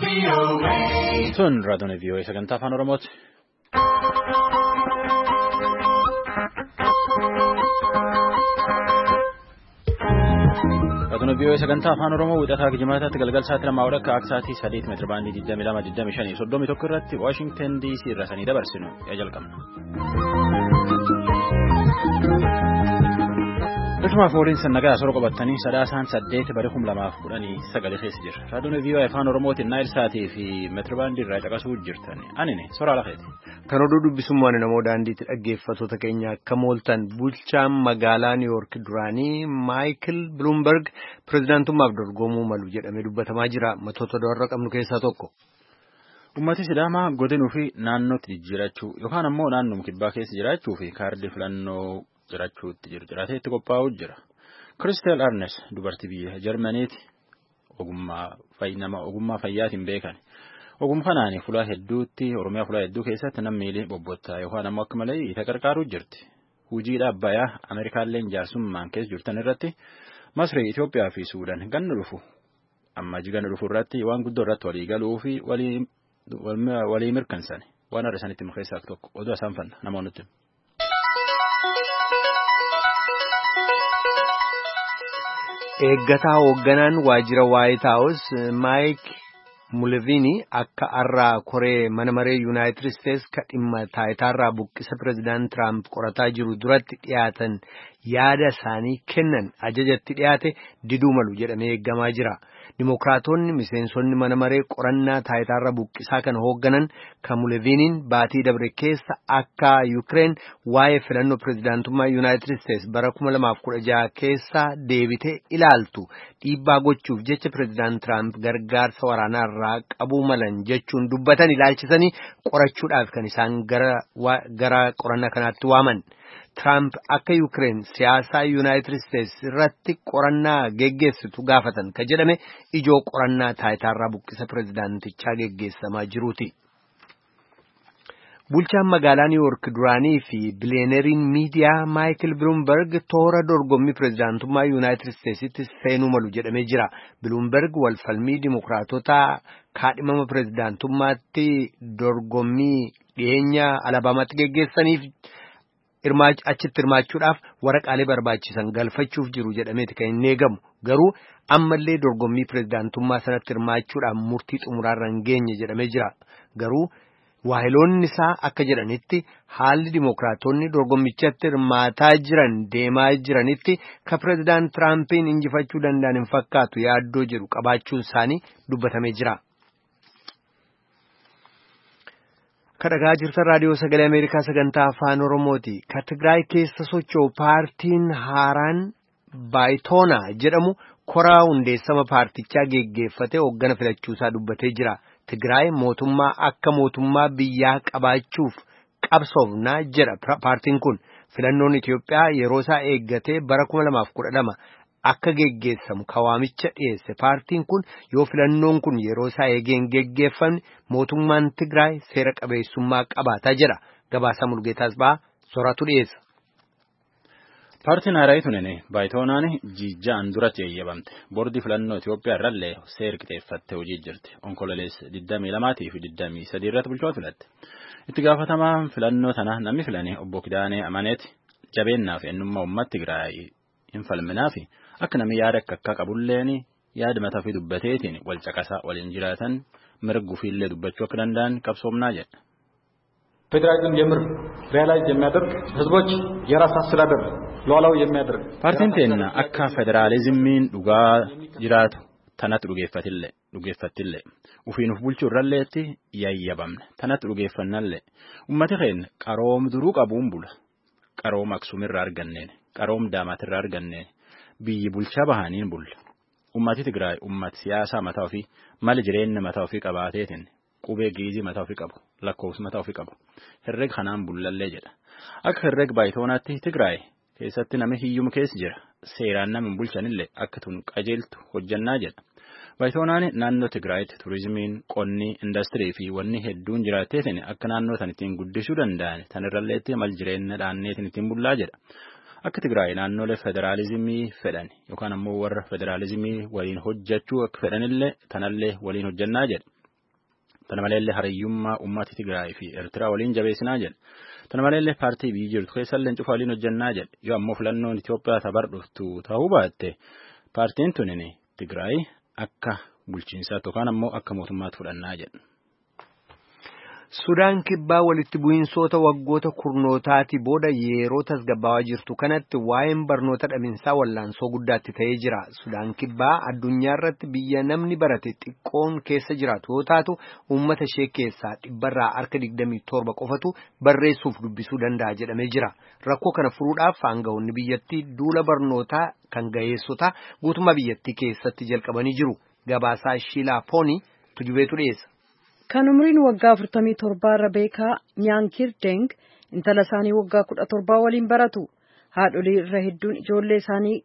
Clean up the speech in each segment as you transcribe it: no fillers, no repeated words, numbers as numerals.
Sun raadiyoo VOA sagantaa afaan Oromooti. Raadiyoo VOA sagantaa afaan Oromoo wixataa Jimaataatti galgal sa'aatii 2 akka sa'aatii 3 meetira baandii 22-25 irratti Washington DC irraa sanii dabarsinu yaa jalqabna. Dhufmaaf waliin sannagaa asirra qabatanii sadaasaan 8 bara 2019 keessa jira. Raadiyoo VOA afaan Oromootiin Naayil Saatii fi meetirabaandii irraa caqasuu jirtani. Anine soraa lafeeti. Kan oduu dubbisummaan namoo daandiitti dhaggeeffattoota keenya akka mooltan bulchaan magaalaa New York duraanii Michael Bloomberg pirezidaantummaaf dorgomuu malu jedhamee dubbatamaa jira. Matoota doorra qabnu keessaa tokko. Ummati Sidaamaa godinuu fi naannootti jijjiirachuu yookaan ammoo naannoo kibbaa keessa jiraachuu fi kaardii filannoo jiraachuutti jiru jiraatee itti qophaa'uu jira. Kiristel Arnes dubartii biyya Jarmaniiti ogummaa fayyaatiin beekan. Ogummaa kanaan fulaa hedduutti Oromiyaa fulaa hedduu keessatti namni bobbottaa yookaan ammoo akka malee isa gargaaruu jirti. Hojiidha Abbayyaa Ameerikaallee jaarsummaan keessa jirtan irratti Masrii, Itoophiyaa fi Suudaan ganna dhufu irratti waan guddoo irratti walii galuu fi walii mirkansan waan har'a isanitti murteessaa tokko oduu isaan fanna namoonni. Eeggataa hoogganaan waajjira White House Mike Mulvaney akka har'a koree mana maree United States ka dhimma taayitaarraa buqqisa pirezidaant Trump qorataa jiru duratti dhiyaatan yaada isaanii kennan ajajatti dhiyaate diduu malu jedhamee eeggamaa jira. Dimookiraatonni miseensonni mana maree qorannaa taayitaarraa buqqisaa kan hoogganan kan Mulvaneyin baatii dabre keessa akka Ukraine waa'ee filannoo pirezidaantummaa United States bara 2016 keessa deebitee ilaaltu dhiibbaa gochuuf jecha pirezidaant Trump gargaarsa waraanaa irraa qabuu malan jechuun dubbatan ilaalchisanii qorachuudhaaf kan isaan gara qorannaa kanaatti waaman. Trump akka Ukraine siyaasaa United States irratti qorannaa geggeessitu gaafatan ka jedhame ijoo qorannaa taayitaarraa buqqisa pirezidaantichaa geggeessamaa jiruuti. Bulchaan magaalaa New York duraanii fi biliyeeneriin miidiyaa Michael Bloomberg toora dorgommii pirezidaantummaa United Statesitti seenuu malu jedhamee jira. Bloomberg walfalmii dimookiraatota kaadhimama pirezidaantummaatti dorgommii dhiyeenya Alabaamaatti geggeessaniif achitti hirmaachuudhaaf waraqaalee barbaachisan galfachuuf jiru jedhameeti kan hin eegamu. Garuu ammallee dorgommii pirezidaantummaa sanatti hirmaachuudhaaf murtii xumuraarra hin geenye jedhamee jira. Garuu waahiloonni isaa akka jedhanitti haalli dimookiraatonni dorgommichatti hirmaataa jiran deemaa jiranitti ka pirezidaant Tiraampiin injifachuu danda'an hin fakkaatu yaaddoo jedhu qabaachuun isaanii dubbatamee jira. Kadhagaa jirtan raadiyoo sagalee Ameerikaa sagantaa afaan Oromooti. Ka Tigraay keessa socho'u paartiin haaraan Baayitoonaa jedhamu koraa hundeessama paartichaa geggeeffate hooggana filachuusaa dubbatee jira. Tigraay mootummaa akka mootummaa biyyaa qabaachuuf qabsoofnaa jedha paartiin kun. Filannoon Itoophiyaa yeroo isaa eeggatee bara 2012 akka geggeessamu kawaamicha dhiyeesse paartiin kun yoo filannoon kun yeroo isaa eegeen geggeeffamne mootummaan Tigraay seera qabeessummaa qabaataa jedha. Gabaasa Mulgeetaas ba'aa sooratu dhiyeessa. Paartiin haaraa tunene Baayitoonaan jijjaan duratti eeyyamamte. Boordii filannoo Itoophiyaa irrallee seera qixeeffattee hojii jirti. Onkololeessa 22 fi 23 irratti bulchoota filatte. Itti gaafatamaan filannoo tana namni filane obbo Kidaanee Amaneeti jabeennaa fi eenyummaa uummata Tigraay hin falminaa fi akka namni yaada akka qabulleen yaada mataa fi dubbateetiin wal caqasaa waliin jiraatan mirguu fi illee dubbachuu akka danda'an qabsoomnaa jedha. ፌዴራሊዝም የምር ሪያላይዝ የሚያደርግ ህዝቦች የራስ አስተዳደር ሉዓላዊ የሚያደርግ ፓርቲን ተና አካ ፌዴራሊዝሚን ዱጋ ጅራቱ ተናት ዱጌፈትለ ኡፊኑፍ ቡልቹ ረለቲ ያያባምነ ተናት ዱጌፈናለ ኡመተ ኸን ቀሮም ድሩ ቀቡም ቡላ ቀሮም አክሱምራ አርገነን ቀሮም ዳማትራ አርገነን ቢይ ቡልቻ ባህኒን ቡል ኡመቲ ትግራይ ኡመት ሲያሳ መታውፊ ማል ጅሬን መታውፊ ቀባቴትን qubee giizii mataa ofii qabu lakkoofsa mataa ofii qabu herreg kanaan bullallee jedha akka herreg Baayitoonaatti Tigraay keessatti namni hiyyuma keessa jira seeraan nama bulchanillee akka tun qajeeltu hojjannaa jedha Baayitoonaan naannoo Tigraayitti turizimiin qonni industirii fi wanni hedduun jiraateetiin akka naannoo san ittiin guddisuu danda'an tanirralleetti mal jireenya dhaanneetiin ittiin bullaa jedha akka Tigraay naannolee federaalizimii fedhan yookaan ammoo warra federaalizimii waliin hojjechuu akka fedhanillee tanallee waliin hojjannaa jedha. Tana maleellee hariyyummaa uummata Tigraay fi Eertiraa waliin jabeessinaa jedhe. Tana maleellee paartii biyyi jirtu keessallee cufa waliin hojjannaa jedhe. Yoo ammoo filannoon Itoophiyaa tabar dhuftu ta'uu baatte paartiin tunin Tigraay akka bulchiinsaatti yookaan ammoo akka mootummaatti fudhannaa jedhe. Sudaan kibbaa walitti bu'iinsoota waggoota kurnootaati booda yeroo tasgabbaawaa jirtu kanatti waa'een barnoota dhabinsaa wallaansoo guddaatti ta'ee jira. Sudaan kibbaa addunyaa irratti biyya namni barate xiqqoon keessa jiraatu yoo taatu uummata ishee keessaa dhibbarraa harka 27 qofatu barreessuuf dubbisuu danda'a jedhamee jira. Rakkoo kana furuudhaaf aangawoonni biyyattii duula barnootaa kan ga'eessotaa guutummaa biyyattii keessatti jalqabanii jiru. Gabaasaa Shiilaa Poonii tujubeetu dhiyeessa. Kan umriin waggaa 47 Rabeekaa Nyaankir Deng intala isaanii waggaa 17 waliin baratu. Haadholii irra hedduun ijoollee isaanii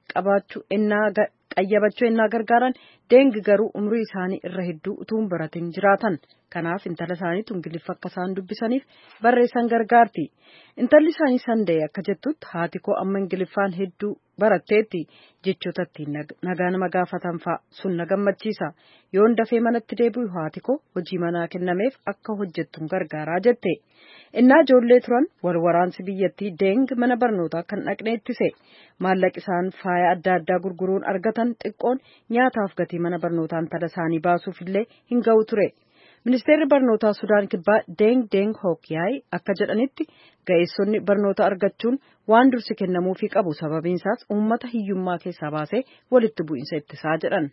qayyabachuu ennaa gargaaran Deng garuu umrii isaanii irra hedduu utuu hin baratin jiraatan. Kanaaf intala isaaniitu Ingiliffa akka isaan dubbisaniif barreessan gargaarti. Intalli isaanii Sandee akka jettutti haati koo amma Ingiliffaan hedduu baratteetti jechoota ittiin nagaa nama gaafatan fa'a sun na gammachiisa. Yoon dafee manatti deebi'u haati koo hojii manaa kennameef akka hojjettuun gargaaraa jette. Innaa ijoollee turan waraansi biyyattii Deng mana barnootaa kan dhaqne ittise. Maallaqi isaan faaya adda addaa gurguruun argatan xiqqoon nyaataaf gatii mana barnootaa intala isaanii baasuuf illee hin ga'u ture. Ministeerri barnootaa Sudaan kibbaa Deng Hokyaay akka jedhanitti ga'eessonni barnoota argachuun waan dursi kennamuufii qabu sababiin isaas uummata hiyyummaa keessaa baasee walitti bu'iinsa ittisaa jedhan.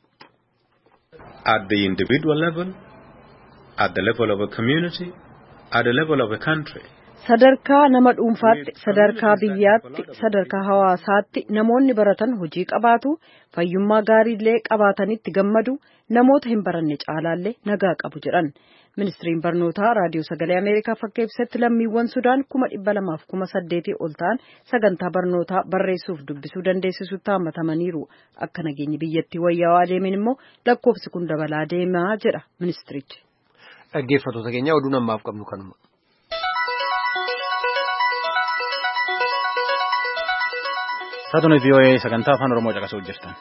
At the individual level, at the level of a community, at the level of a country. Sadarkaa nama dhuunfaatti, sadarkaa biyyaatti, sadarkaa hawaasaatti namoonni baratan hojii qabaatu, fayyummaa gaariillee qabaatanitti gammadu, namoota hin baranne caalaallee nagaa qabu jedhan. Ministiriin barnootaa raadiyoo sagalee Ameerikaa akka ibsetti lammiiwwan Sudaan 200,000 ol ta'an sagantaa barnootaa barreessuuf dubbisuu dandeessisutti hammatamaniiru. Akka nageenyi biyyattii wayyaawaa deemen immoo lakkoofsi kun dabalaa deemaa jedha ministirichi. Dhaggeeffattoota keenya oduu namaaf qabnu kanuma. Saatonni VOA sagantaa afaan Oromoo caqasuu jirtan.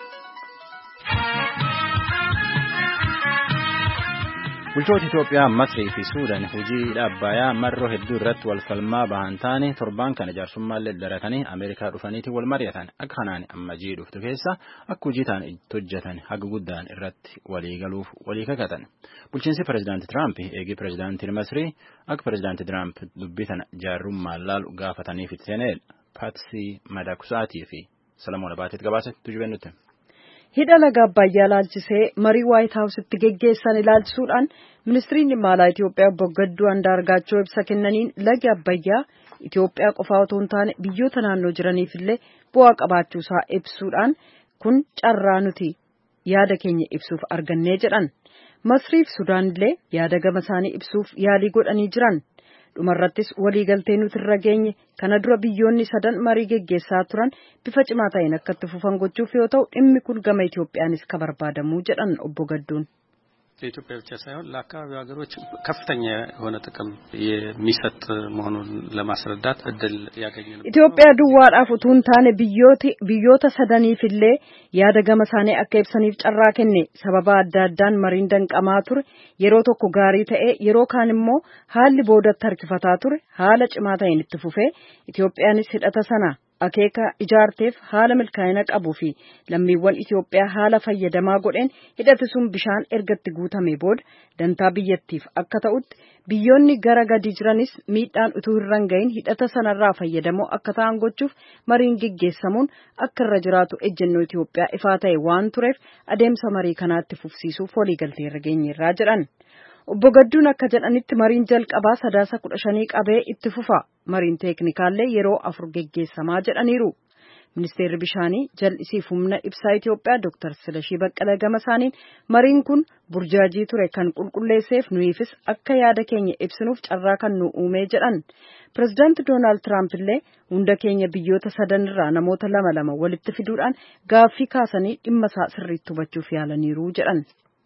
Bulchoota Itoophiyaa, Masrii fi Suudaan hojii Abbayyaa marroo hedduu irratti wal falmaa bahan taane torban kana jaarsummallee daratanii Ameerikaa dhufaniitiin wal mari'atan. Akka kanaan amma jii dhuftu keessa akka hojii ta'an itti hojjetan haga guddaan irratti walii galuuf walii kakatan. Bulchiinsi Pireezidaantii Tiraamp eegii Pireezidaantiin Masrii akka Pireezidaantii Tiraamp dubbii tana jaarrummaan laalu gaafataniif itti seenee Paatsii Madakusaatii fi Salamoon Abaateet gabaasatti tujubennutti. Hidha laga Abbayyaa ilaalchisee marii Waayit Haawusitti geggeessan ilaalchisuudhaan ministiriin dhimma alaa Itoophiyaa obbo Gadduu Andaargaachoo ibsa kennaniin lagi Abbayyaa Itoophiyaa qofaa otoo hin taane biyyoota naannoo jiraniif illee bu'aa qabaachuusaa ibsuudhaan kun carraa nuti yaada keenya ibsuuf argannee jedhan. Masrii fi Sudaan illee yaada gama isaanii ibsuuf yaalii godhanii jiran. Dhumarrattis waliigaltee nuti irra geenye kana dura biyyoonni sadan marii geggeessaa turan bifa cimaa ta'een akka itti fufan gochuuf yoo ta'u dhimmi kun gama Itoophiyaanis ka barbaadamuu jedhan obbo Gadduun. ለኢትዮጵያ ብቻ ሳይሆን ለአካባቢው ሀገሮች ከፍተኛ የሆነ ጥቅም የሚሰጥ መሆኑን ለማስረዳት እድል ያገኘነው ኢትዮጵያ ዱዋadhaaf utuu hin taane biyyoota sadaniif illee yaada gama isaanii akka ibsaniif carraa kenne sababa adda addaan mariin danqamaa ture yeroo tokko gaarii ta'e yeroo kaan immoo haalli boodatti harkifataa ture haala cimaa ta'een itti fufee Itoophiyaanis hidhata sana akeeka ijaarteef haala milkaa'ina qabuu fi lammiiwwan Itoophiyaa haala fayyadamaa godheen hidhati sun bishaan ergatti guutame booda dantaa biyyattiif akka ta'utti biyyoonni gara gadi jiranis miidhaan utuu hin gahin hidhata sanarraa fayyadamoo akka ta'an gochuuf mariin geggeessamuun akka irra jiraatu ejjennoo Itoophiyaa ifaa ta'e waan tureef adeemsa marii kanaatti fufsiisuuf waliigaltee irra geenyeerraa jedhan. Obbo Gadduun akka jedhanitti mariin jalqabaa sadaasa 15 qabee itti fufa. Mariin teeknikaallee yeroo 4 geggeessamaa jedhaniiru. Ministeerri bishaanii jal'isiif humna ibsaa Itoophiyaa Dr. Silashii Baqqalee gama isaaniin mariin kun burjaajii ture kan qulqulleesseef nuyiifis akka yaada keenya ibsinuuf carraa kan nu uumee jedhan. Pireezidaanti Doonaald Tiraamp illee hunda keenya biyyoota sadanirraa namoota lama walitti fiduudhaan gaaffii kaasanii dhimma isaa sirriitti hubachuuf yaalaniiru jedhan.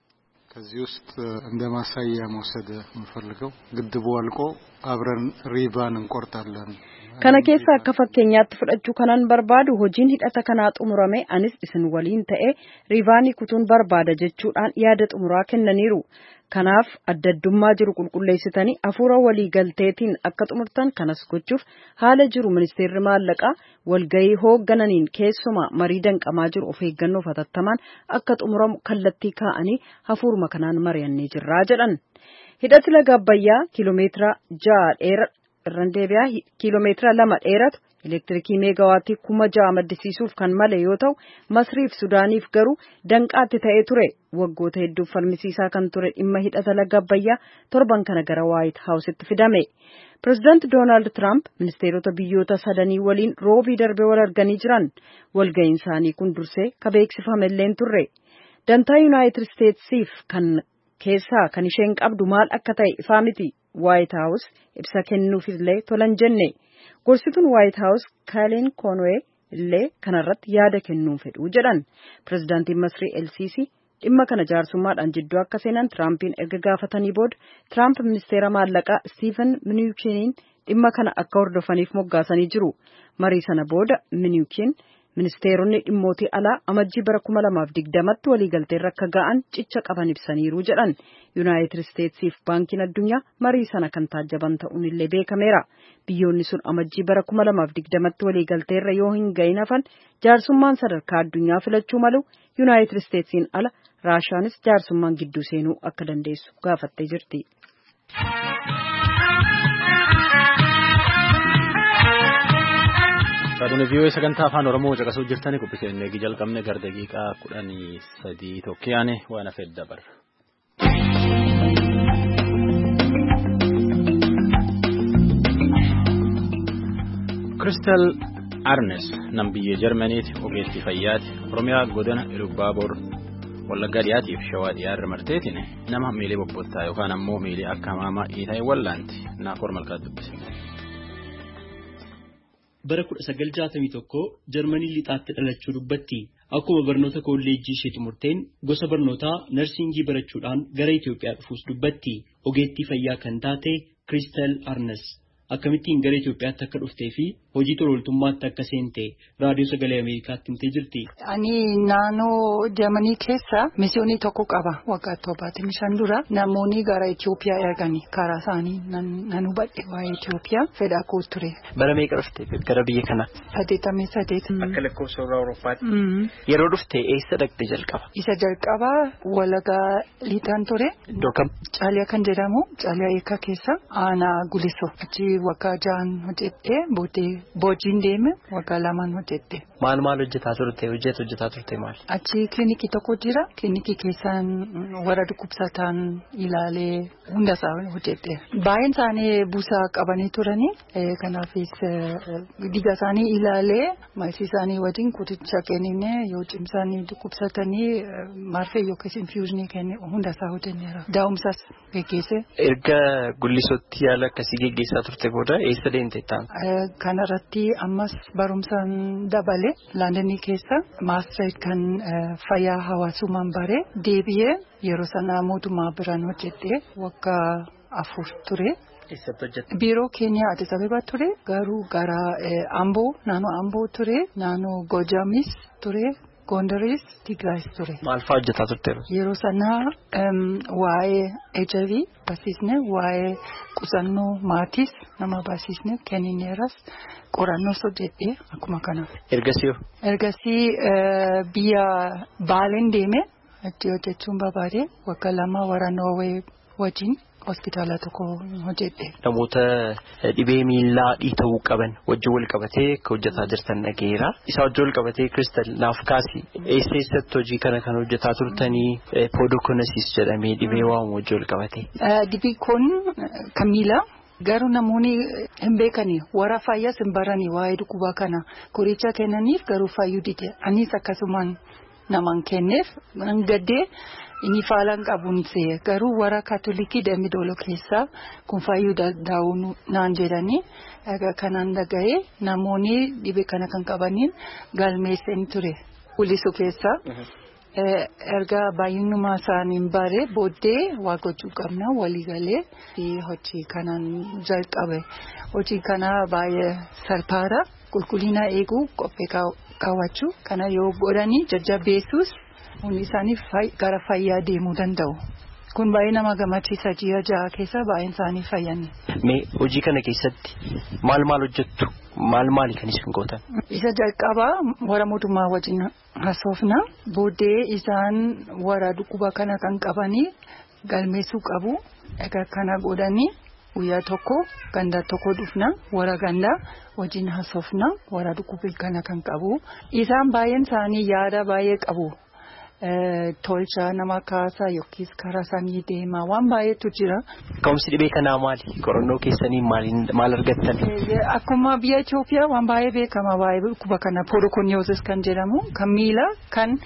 ከዚህ ውስጥ እንደ ማሳያ መውሰድ የምፈልገው ግድቡ አልቆ አብረን ሪቫን እንቆርጣለን kana keessa akka fakkeenyaatti fudhachuu kanan barbaadu hojiin hidhata kanaa xumurame anis isin waliin ta'e rivaanii kutuun barbaada jechuudhaan yaada xumuraa kennaniiru Kanaaf adda addummaa jiru qulqulleessitanii hafuura walii galteetiin akka xumurtan kanas gochuuf haala jiru ministeerri maallaqaa walgahii hooggananiin keessumaa marii danqamaa jiru of eeggannoof hatattamaan akka xumuramu kallattii kaa'anii hafuuruma kanaan mari'annee jirraa jedhan. Hidhati laga Abbayyaa kiiloomeetira 2 dheeratu elektirikii meegawaattii 6,000 maddisiisuuf kan male yoo ta'u Masriif Sudaaniif garuu danqaatti ta'ee ture. Waggoota hedduuf falmisiisaa kan ture dhimma hidhata laga Abbayyaa torban kana gara White House'tti fidame. Pireezidaanti Doonaald Tiraamp ministeerota biyyoota sadanii waliin roobii darbee wal arganii jiran. Walga'iin isaanii kun dursee ka beeksifame illee turre. Dantaa Yuunaayitid Isteetsiif kan keessaa kan isheen qabdu maal akka ta'e ifaa miti. White House ibsa kennuufillee tolan jenne. Gorsituun White House Kaleen Conway illee kanarratti yaada kennuu fedhu jedhan. Pireezidaantiin Masrii El-Sisi dhimma kana jaarsummaadhaan jidduu akka seenan Tiraampiin erga gaafatanii booda Tiraamp ministeera maallaqaa Steven Mnuchin dhimma kana akka hordofaniif moggaasanii jiru. Marii sana booda Mnuchin ministeeronni dhimmootii alaa amajjii bara 2020tti waliigalteerra akka ga'an cicha qaban ibsaniiru jedhan. Yuunaayitid Isteetsiif baankiin addunyaa marii sana kan taajjaban ta'uun illee beekameera. Biyyoonni sun amajjii bara 2020tti waliigalteerra yoo hin ga'in hafan jaarsummaan sadarkaa addunyaa filachuu malu. Yuunaayitid Isteetsiin ala Raashaanis jaarsummaan gidduu seenuu akka dandeessu gaafattee jirti. Saaduni vii'oo sagantaa afaan Oromoo caqasuu jirtanii qophiiseen eegi jalqabne gara daqiiqaa 13 tokkiyaane waan hafeef dabarra. Kristal Arnes nam biyya Jarmaniiti ogeettii fayyaati Oromiyaa godina Ilubaaboor Wallaggaa dhiyaatiif Shawaa dhiyaarra marteetiin nama miilee bobbottaa yookaan ammoo miilee akka hamaamaa dhiita'e wallaanti Naakoor Malkaa dubbise. Bara 1961 Jarmanii lixaatti dhalachuu dubbatti. Akkuma barnoota kolleejjii ishee xumurteen gosa barnootaa narsingii barachuudhaan gara Itoophiyaa dhufuus dubbatti. Ogeettii fayyaa kan taate Kristal Arnes akkamittiin gara Itoophiyaatti akka dhuftee fi hojii tolooltummaatti akka seente raadiyoo sagalee Ameerikaatti himtee jirti. Ani naannoo Jarmanii keessa misiyoonii tokko qaba. Waggaa 75 dura namoonni gara Itoophiyaa erganii karaa isaanii nan hubadhe waa'ee Itoophiyaa fedhaa koo ture. Bara meeqa dhufte gara biyya kana? 88. Akka lakkoofsa Awuroopaatti. Yeroo dhufte eessa dhaqxe jalqaba? Isa jalqaba Wallaggaa lixaan ture. Iddoo kam? Caaliyaa kan jedhamu Caaliyaa eekaa keessa aanaa Gulisoo. Achi waggaa 6 hojjedhee boojiin deeme waggaa 2 hojjedhe. Maal hojjetaa turte? Hojjetaa turte maal? Achi kilinikii tokko jira. Kilinikii keessaan warra dhukkubsataan ilaalee hundasaa hojjedhe. Baay'een isaanii buusaa qabanii turanii kanaafis dhiiga isaanii ilaalee maayisii isaanii wajjin qoricha kennine yoo cimsanii dhukkubsatanii marfee yookiis infuuzinii kenne hundasaa hojjenneera. Daa'umsas geggeesse. Erga Gulisootti yaala akkasii geggeessaa turte booda eessa deemte ta'an? Kanarratti ammas barumsaan dabale Laandanii keessa maastireet kan fayyaa hawaasummaan bare deebi'ee yeroo sana mootummaa biraan hojjedhe waggaa 4 ture. Biiroo keenya Addis Ababa ture garuu gara Amboo naannoo Amboo ture naannoo Gojamis ture. Gondaris Tigraayis ture. Maal fa'aa hojjetaa turte? Yeroo sana waa'ee HIV barsiisne waa'ee qusannoo maatis nama barsiisne kennineeras qorannoo hojjedhe akkuma kana. Ergasii biyya Baaleen deeme achi hojjechuun barbaade waggaa 2 warra Noorwee wajjin. Hospitaala tokko hojjedhe. Namoota dhibee miilaa dhiita'uu qaban wajjin wal qabatee akka hojjetaa jirtan dhageera. Isa wajjin wal qabatee Kristal naaf kaasi eessatti hojii kana kan hojjetaa turtanii podokonesis jedhamee dhibee waamu wajjin wal qabatee. Dhibee kun kan miilaa. Garuu namoonni hin beekani warra fayyaas hin barani waa'ee dhukkuba kana qoricha kennaniif garuu fayyuu dide. Anis akkasumaan namaan kenneef gaddee. Inni faalan qabuun see garuu warra kaatolikii Dambidooloo keessaa kun fayyuu danda'u naan jedhanii kanaan dhaga'ee namoonni dhibee kana kan qabaniin galmeessanii ture. Gulisoo keessaa erga baay'inuma isaaniin bare booddee waa gochuu qabna waliigalee hojii kanaan jalqabe. Hojii kana baay'ee salphaadha. Qulqullina eeguu qophee kaawwachuu kana yoo godhanii jajjabeessuus. Hundi isaanii gara fayyaa deemuu danda'u. Kun baay'ee nama gammachiisa ji'a ja'a keessa baay'een isaanii fayyanne. Mee hojii kana keessatti maal hojjettu? Maali kan isin gootan? Isa jalqabaa warra mootummaa wajjin haasofna. Booddee isaan warra dhukkuba kana kan qabanii galmeessuu qabu. Egaa kana godhanii guyyaa tokko ganda tokko dhufna. Warra gandaa wajjin haasofna. Warra dhukkuba kana kan qabu. Isaan baay'een isaanii yaada baay'ee qabu. Tolcha nama kaasa yookiis karaa isaanii deema waan baay'eetu jira. Ka'umsi dhibee kanaa maali? Qorannoo keessanii maal argattan? Akkuma biyya Itoophiyaa waan baay'ee beekama baay'ee dhukkuba kana podokoniyoosis kan jedhamu kan miila kan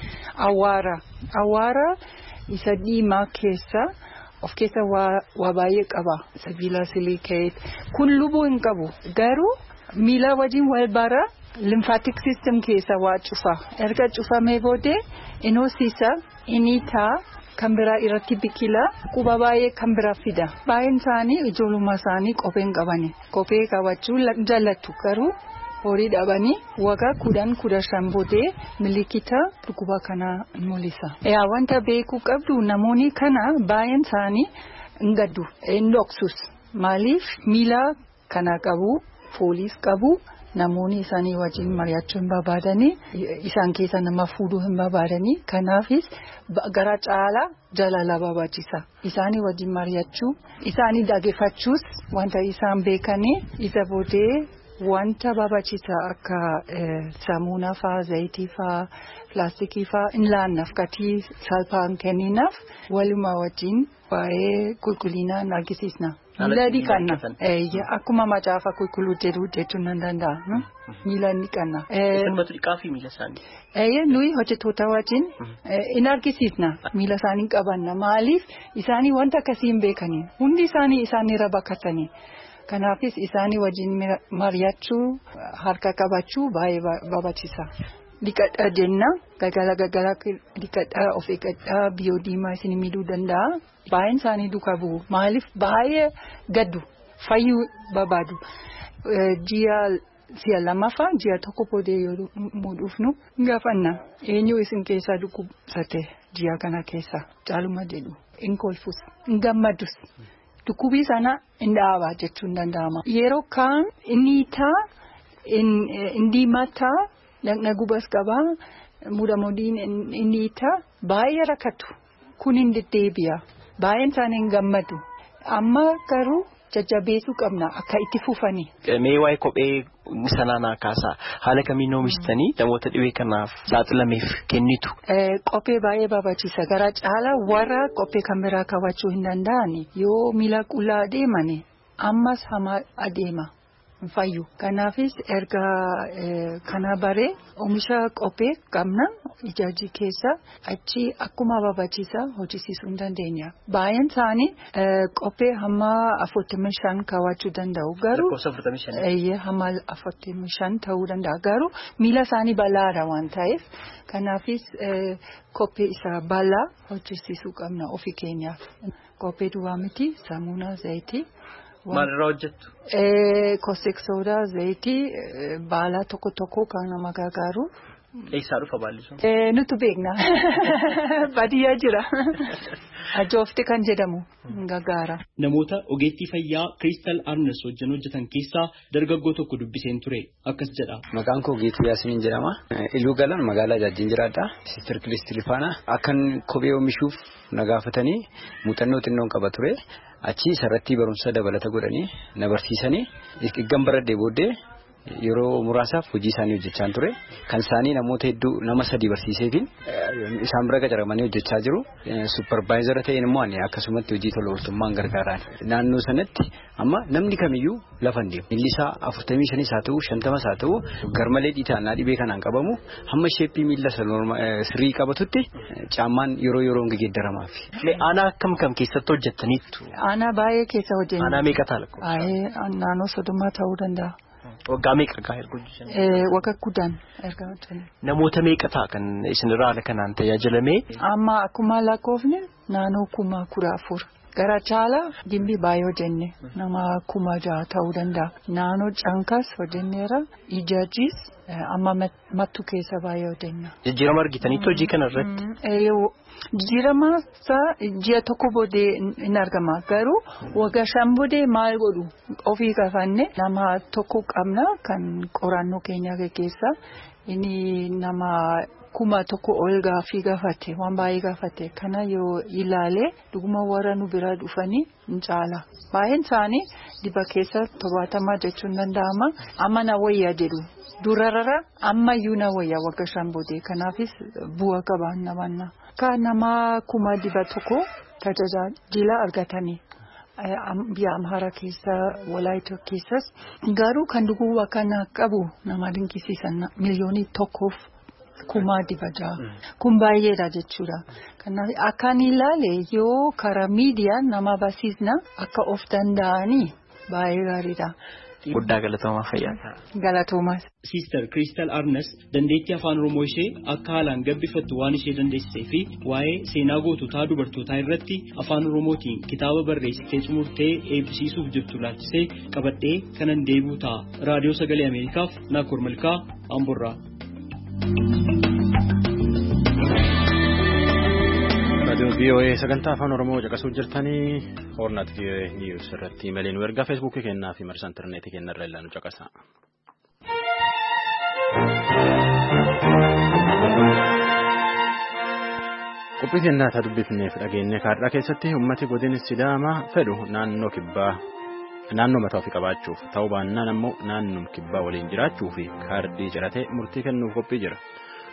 awwaara isa diimaa keessa of keessa waa baay'ee qaba. Sibiila silikeet kun lubuu hin qabu garuu miila wajjin wal bara. Lymphatic system keessa waa cufa. Erga cufamee boodee inoosisa iniitaa kan biraa irratti biqila quba baay'ee kan biraa fida. Baay'een isaanii ijoollummaa isaanii kophee hin qabani. Kophee qabachuu jaallattu garuu horii dhabanii waggaa 10-15 boodee miliikita dhukkuba kanaa mul'isa. Wanta beekuu qabdu namoonni kana baay'een isaanii hin gaddu hin dhoksus. Maaliif miila kana qabu fooliis qabu. Namoonni isaanii wajjin mari'achuu hin barbaadanii isaan keessa nama fuudhuu hin barbaadanii kanaafis gara caalaa jaalala barbaachisa. Isaanii wajjin mari'achuu isaanii dhaggeeffachuus wanta isaan beekanii isa boodee wanta barbaachisa akka saamunaa fa'aa zayitii fa'aa pilaastikii fa'aa hin laannaaf gatii salphaan kenninaaf walumaa wajjin waa'ee qulqullinaan argisiisna. Miila dhiqanna. Akkuma macaafa qulqulluu jedhu jechuun nan danda'a. Miila dhiqanna. Sanbatu dhiqaa fi miila isaanii. Nuyi hojjettoota wajjin in argisiisna. Miila isaanii qabanna. Maaliif isaanii wanta akkasii hin beekanii. Hundi isaanii irra bakkatanii. Kanaafis isaanii wajjin mari'achuu harka qabachuu baay'ee barbaachisa. Dhiqadhaa jenna galgala dhiqadhaa of eeggadhaa biyyoo diimaa isin miidhuu danda'a. Baay'een isaanii duukaa bu'u. Maaliif baay'ee gaddu fayyuu barbaadu. Ji'a lamaffaa ji'a tokko boodee yoo dhufnu gaafanna. Eenyu isin keessaa dhukkubsate ji'a kana keessa caaluma jedhu hin kolfus hin gammadus. Dhukkubii sana hin dhaabaa jechuun danda'ama. Yeroo kaan inni hin diimataa. Dhaqna gubas qabaa mudamoodiin inni baay'ee rakkatu kun hin deddeebi'a baay'een isaanii hin gammadu amma garuu jajjabeessuu qabna akka itti fufanii. Mee waa'ee kophee sanaa kaasaa haala kamiin oomishitanii namoota dhibee kanaaf saaxilameef kennitu? Kophee baay'ee barbaachisa gara caalaa warra kophee kan biraa kaawwachuu hin danda'ani yoo miila qullaa adeemani ammas hamaa adeema. Fayyu. Kanaafis erga kana baree oomisha kophee qabna ijaajii keessa achi akkuma barbaachisa hojjisiisuu hin dandeenya. Baay'een isaanii kophee hamma 45 kaawwachuu danda'u garuu hamma 45 ta'uu danda'a garuu miila isaanii bal'aadha waan ta'eef kanaafis kophee isaa bal'aa hojjisiisuu qabna ofii keenyaaf. Kophee duwwaa miti saamunaa zayitii. Maalirraa hojjettu? Caustic soda zayitii baala tokko kan nama gargaaru. Eessaa dhufa baalli sun? Nuti beekna. Baadiyyaa jira. Ajoofte kan jedhamu gargaara. Namoota ogeettii fayyaa Crystal Arnes wajjin hojjetan keessaa dargaggoo tokko dubbiseen ture akkas jedha. Maqaan koo Geetuu Yaasimiin jedhama. Iluu Galaan magaalaa Jaajin jiraadha. Sister Kilistii Faana akkan kophee oomishuuf na gaafatanii muuxannoo xinnoon qaba ture. Achi sarratti barumsa dabalata godhanii na barsiisanii eeggan baradhee booddee yeroo muraasaaf hojii isaanii hojjechaa ture. Kan isaanii namoota hedduu nama 3 barsiiseetiin isaan bira qacaramanii hojjechaa jiru. Supervisor ta'een immoo ani akkasumatti hojii tola ooltummaan gargaaraan. Naannoo sanatti amma namni kamiyyuu lafa hin deemu. Milli isaa 45 haa ta'u 50 haa ta'u garmalee dhiitaannaa dhibee kanaan qabamu hamma sheeppii miilla sirrii qabatutti caammaan yeroo geeddaramaaf. Aanaa kam keessatti hojjettaniittu? Aanaa baay'ee keessa hojjenna. Aanaa meeqa ta'a? Naannoo 30 ta'uu danda'a. Waggaa meeqa erga hojjetan? Waggaa 10 erga hojjetan. Namoota meeqa ta'a kan isinirraa haala kanaan tajaajilamee? Amma akkuma lakkoofne naannoo 14,000 gara caala gimbii baay'ee hojjenne nama 6,000 ta'uu danda'a. Naannoo Cankas hojjenneera. Ijaajis amma mattu keessa baay'ee hojjenna. Jijjiirama argitaniitu hojii kana irratti? Jijjiirama ji'a tokko boodee hin argama. Garuu waggaa 5 boodee maal godhu ofii kafanne nama tokko qabna kan qorannoo keenya keessa inni nama 1,000 ol gaaffii gaafate waan baay'ee gaafate kana yoo ilaale dhuguma warra nu bira dhufanii hin caala. Baay'een isaanii diba keessa 70 jechuun danda'ama. Amma na wayyaa jedhu. Durarra ammayyuu na wayyaa waggaa 5 boodee kanaafis bu'aa qabaan namanna. Kan nama 1,100 tajaajila argatanii. Biyya Amhara keessa Walaayitoo keessas garuu kan dhuguu kana qabu nama dinqisiisan miliyoonii 1,600 kun baay'eedha jechuudha. Kanaaf akkaan ilaale yoo karaa miidiyaan nama barsiisna akka of danda'anii baay'ee gaariidha. Guddaa galatoomaa fayyaa. Galatoomaas. Sister Crystal Arnas dandeettii afaan Oromoo ishee akka haalaan gabbifattu waan ishee dandeessisee fi waa'ee seenaa goototaa dubartootaa irratti afaan Oromootiin kitaaba barreessitee xumurtee eebbisiisuuf jirtu laalchisee qabadhee kanan deebi'u ta'a. Raadiyoo Sagalee Ameerikaaf Naakoor Malkaa Amborraa. raadiyoo VOA sagantaa afaan Oromoo caqasuu jirtanii Hornat VOA News irratti imeeliin nu ergaa feesbuukii kennaa fi marsa intarneetii kennarra illee nu caqasa. Qophii kennaataa dubbifneef dhageenye kaadhaa keessatti uummati godina Sidaamaa fedhu naannoo mataa ofii qabaachuuf ta'uu baannaan ammoo naannoo kibbaa waliin jiraachuu fi kaardii ciratee murtii kennuuf qophii jira.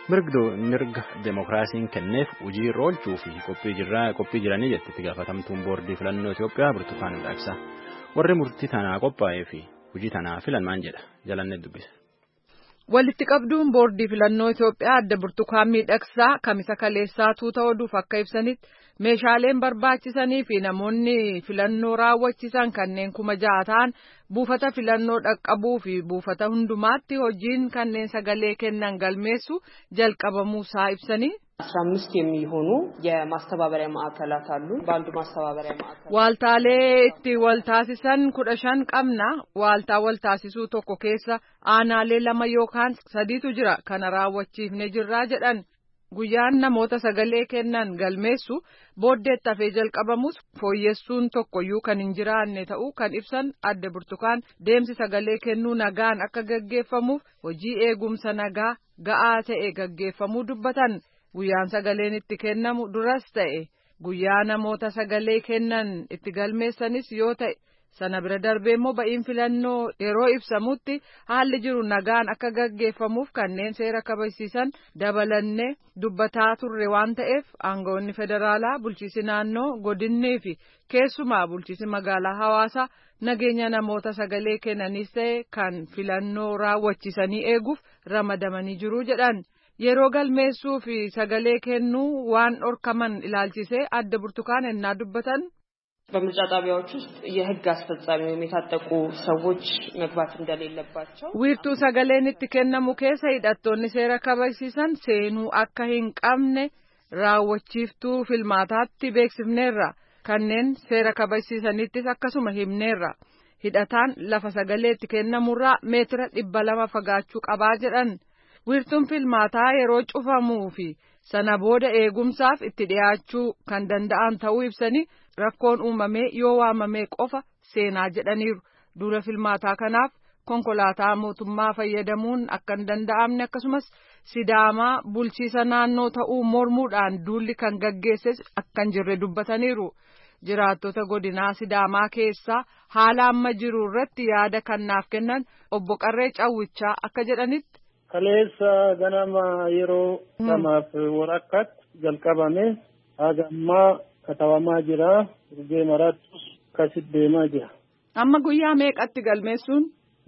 Mirga demokiraasiin kenneef hojii irra oolchuu fi qophii jiranii jettee gaafatamtuun boordii filannoo Itoophiyaa Burtukaan Miidhagsaa warri murtii tanaa qophaa'ee fi hojii tanaa filan maal jedha jalannee dubbise. Walitti qabduun boordii filannoo Itoophiyaa adda Burtukaan Miidhagsaa kamisa kaleessaa tuuta oduuf akka ibsanitti meeshaaleen barbaachisanii fi namoonni filannoo raawwachiisan kanneen 6,000 ta'an buufata filannoo dhaqqabuu fi buufata hundumaatti hojiin kanneen sagalee kennan galmeessu jalqabamuusaa ibsanii 15 የሚሆኑ የማስተባበሪያ ማዕከላት አሉ በአንዱ ማስተባበሪያ ማዕከል ዋልታlee itti waltaasisan 15 qabna waaltaa waltaasisuu tokko keessa aanaalee 2 yookaan 3tu jira kana raawwachiifne jirraa jedhan guyyaan namoota sagalee kennan galmeessu booddeetti hafee jalqabamus fooyyessuun tokkoyyuu kan hin jiraanne ta'uu kan ibsan adda Burtukaan deemsi sagalee kennuu nagaan akka gaggeeffamuuf hojii eegumsa nagaa ga'aa ta'e gaggeeffamuu dubbatan. Guyyaan sagaleen itti kennamu duras ta'e guyyaa namoota sagalee kennan itti galmeessanis yoo ta'e sana bira darbee immoo ba'iin filannoo yeroo ibsamutti haalli jiru nagaan akka gaggeeffamuuf kanneen seera kabachiisan dabalannee dubbataa turre waan ta'eef aangawoonni federaalaa bulchiinsi naannoo godinnii fi keessumaa bulchiinsi magaalaa Hawaasaa nageenya namoota sagalee kennanis ta'e kan filannoo raawwachiisanii eeguuf ramadamanii jiru jedhan. Yeroo galmeessuu fi sagalee kennuu waan dhorkaman ilaalchisee adda Burtukaan ennaa dubbatan በምርጫ ጣቢያዎች ውስጥ የህግ አስፈጻሚ ወይም የታጠቁ ሰዎች መግባት እንደሌለባቸው wiirtuu sagaleen itti kennamu keessa hidhattoonni seera kabachiisan seenuu akka hin qabne raawwachiiftuu filmaataatti beeksifneerra kanneen seera kabachiisanittis akkasuma himneerra hidhataan lafa sagalee itti kennamurraa meetira 200 fagaachuu qabaa jedhan. Wiirtuun filmaataa yeroo cufamuu fi sana booda eegumsaaf itti dhiyaachuu kan danda'an ta'uu ibsanii rakkoon uumamee yoo waamamee qofa seenaa jedhaniiru. Duula filmaataa kanaaf konkolaataa mootummaa fayyadamuun akka hin danda'amne akkasumas Sidaamaa bulchiisa naannoo ta'uu mormuudhaan duulli kan gaggeesses akka hin jirre dubbataniiru. Jiraattota godinaa Sidaamaa keessaa haala amma jiru irratti yaada kannaaf kennan obbo Qarree Cawwichaa akka jedhanitti. Kaleessa ganama yeroo lamaaf waraqaat jalqabame hagammaa katabamaa jira urgee maraattus akkasitti deemaa jira. Amma guyyaa meeqatti galmeessuun?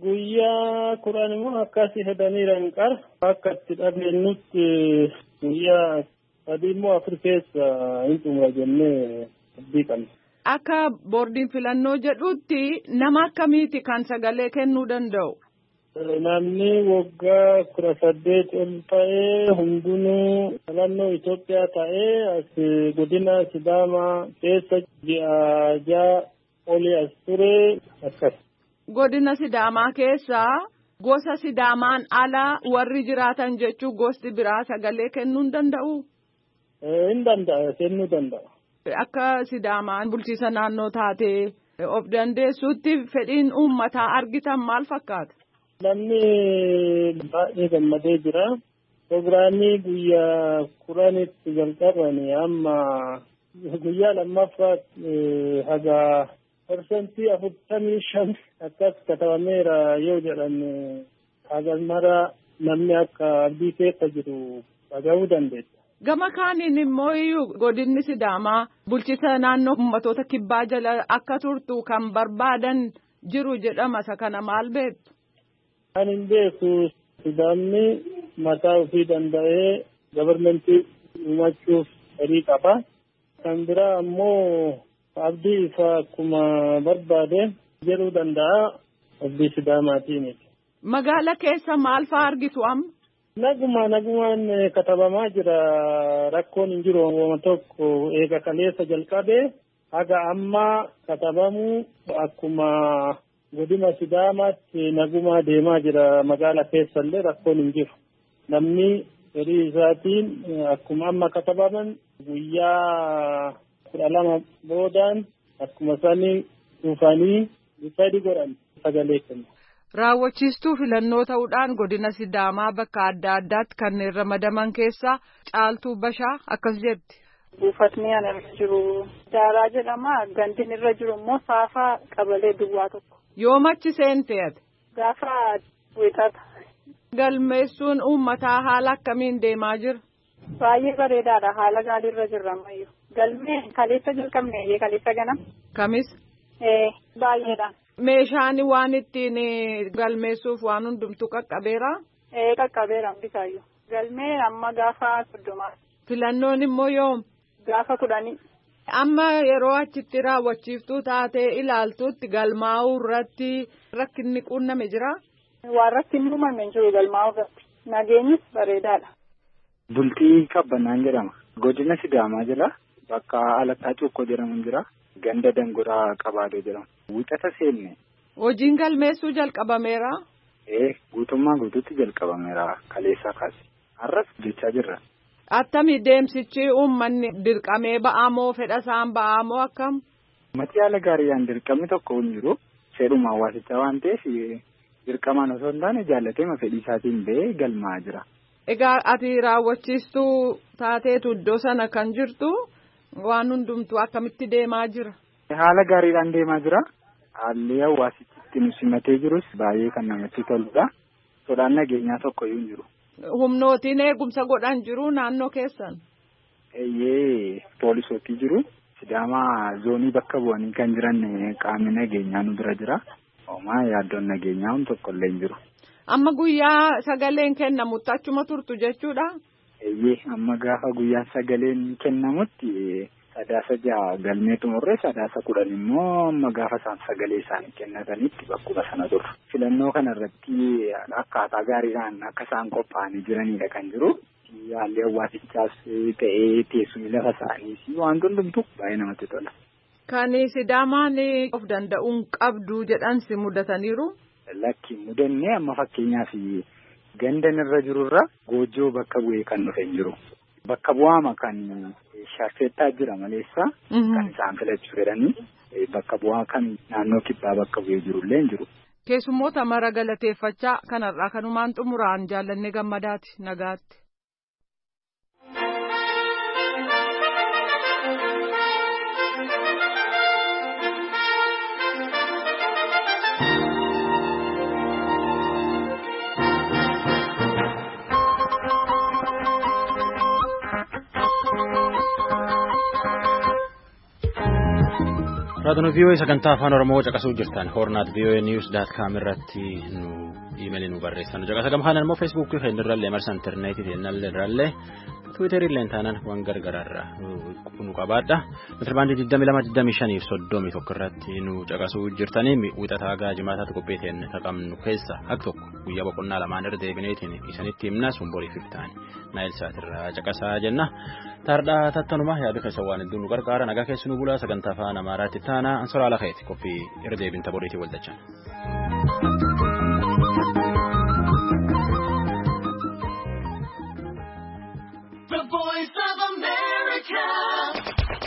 Guyyaa 10 immoo akkasii hedaniiran qara akka itti dhageenyutti guyyaa 3 immoo 4 keessa hin xumura jennee abdii qabna. Akka boordiin filannoo jedhutti nama akkamiiti kan sagalee kennuu danda'u? namni waggaa 18 ol ta'ee hundinuu filannoo Itoophiyaa ta'ee as godina Sidaamaa keessa ji'a ja'a olii as ture akkas. Godina Sidaamaa keessa gosa Sidaamaan ala warri jiraatan jechuun gosti biraa sagalee kennuu hin danda'u? Hin danda'a, kennuu danda'a. Akka Sidaamaan bulchiisa naannoo taatee of dandeessuutti fedhiin uummataa argitan maal fakkaata? Namni baay'ee gammadee jira. Pirogiraamii guyyaa 10tti jalqabanii amma guyyaa lammaffaatti haga persentii 45 akkas katabameera yoo jedhan haga mara namni akka abdii keessa jiru dhaga'uu dandeessa. Gama kaaniin immoo godinni Sidaamaa bulchiisa naannoo uummattoota kibbaa jala akka turtu kan barbaadan jiru jedhama. Isa kana maal beektu? Kan hin beeku Sidaamni mataa ofii danda'ee gabarmentii uumachuuf fedhii qaba. Kan biraa ammoo abdii isaa akkuma barbaade jedhuu danda'a abdii Sidaamaatiin. Magaala keessa maal fa'aa argitu amma? Nagumaan katabamaa jira. Rakkoon hin jiru. Wama tokko eega kaleessa jalqabee haga amma katabamu akkuma godina Sidaamaatti nagumaa deemaa jira. Magaala keessallee rakkoon hin jiru. Namni fedhii isaatiin akkuma amma katabaman guyyaa 12 boodaan akkuma sanii dhufanii sadii godhan sagalee kennu. Raawwachiistuu filannoo ta'uudhaan godina Sidaamaa bakka adda addaatti kanneen ramadaman keessaa Caaltuu Bashaa akkas jetti. Buufatni an irra jiru Daaraa jedhama. Gandin irra jiru immoo Saafaa qabalee duwwaa tokko. Yoomachi seentee ati? Gaafa wixata. Galmeessuun uummataa haala akkamiin deemaa jira? Baay'ee bareedaadha. Haala gaariirra jirra ammayyuu. Galmee kaleessa jalqabne kaleessa ganam. Kamis? Baay'eedha. Meeshaan waan ittiin galmeessuuf waan hundumtuu qaqqabeera? Qaqqabeera hundisaayyuu. Galmeen amma gaafa 30. Filannoon immoo yoom? Gaafa 10. Amma yeroo achitti raawwachiiftuu taatee ilaaltuutti galmaa'uu irratti rakkinni quunname jira? Waan rakkinni uumame hin jiru galmaa'uu irratti. Nageenyis bareedaadha. Bultii Qabbannaan jedhama. Godina Sidaamaa jira. Bakka Alattaa Cuukkoo jedhamu jira. Ganda Danguraa Qabaadoo jedhamu. Wixata seenne. Hojiin galmeessuu jalqabameera? Guutummaa guutuutti jalqabameera kaleessaa kaase. Har'as jechaa jirra. Attamii deemsichi uummanni dirqamee ba'amoo fedha isaan ba'amoo akkam? Uummatni haala gaariidhaan dirqamni tokko hin jiru. Fedhuma hawaasichaa waan ta'eef dirqamaan osoo hin taane jaallateema fedhii isaatiin ba'ee galmaa'aa jira. Egaa ati raawwachiistuu taateetu iddoo sana kan jirtu waan hundumtuu akkamitti deemaa jira? Haala gaariidhaan deemaa jira. Haalli hawaasichi ittiin simatee jirus baay'ee kan namatti toludha. Sodaan nageenyaa tokko iyyuu hin jiru. Humnootiin eegumsa godhan jiru naannoo keessan? Poolisootii jiru. Sidaamaa zoonii bakka bu'anii kan jiran qaamni nageenyaa nu bira jira. Homaa yaaddoon nageenyaa hun tokko illee hin jiru. Amma guyyaa sagaleen kennamutti achuma turtu jechuudha? Amma gaafa guyyaa sagaleen kennamutti 6 galmee xumurree 10 immoo amma gaafa isaan sagalee isaanii kennatanitti bakkuma sana turre. Filannoo kanarratti akkaataa gaariidhaan akka isaan qophaa'anii jiranidha kan jiru. Haalli hawaasichaas ta'ee teessumni lafa isaaniis waan hundumtu baay'ee namatti tola. Kan Sidaamaan of danda'uun qabdu jedhansi mudataniiru? Lakki mudannee amma fakkeenyaaf gandan irra jirurra goojjoo bakka bu'ee kan dhufe hin jiru. Bakka bu'aama kan shaarfeettaa jira maleessa kan isaan filachuu fedhanii bakka bu'aa kan naannoo kibbaa bakka bu'ee jirullee hin jiru. Keessummoota mara galateeffachaa kanarraa kanumaan xumuraan Jaallannee Gammadaati nagaatti. Raadiyoo VOA sagantaa afaan Oromoo caqasuu jirtan hornaat voanews.com irratti nu iimeelii nu barreessan. Caqasa gamhaan immoo feesbuukii irrallee marsa intarneetii irrallee tiwiiterii taanaan waan gargaraarra nu qabaadha. Metirbaandii 2225 irratti nu caqasuu jirtanii wixataa gaa jimaataatti qophii ta'een qabnu keessa hak tokko. guyyaa boqonnaa lamaan irra deebineetiin isanitti himna sun boriif iftaan naayil saatirraa caqasaa jenna tardhaa tattanuma yaada keessa waan hedduun nu gargaara nagaa keessi nu bulaa sagantaa afaan amaaraatti taana ansoraa lakeeti qophii irra deebinta boriitii waldachaan.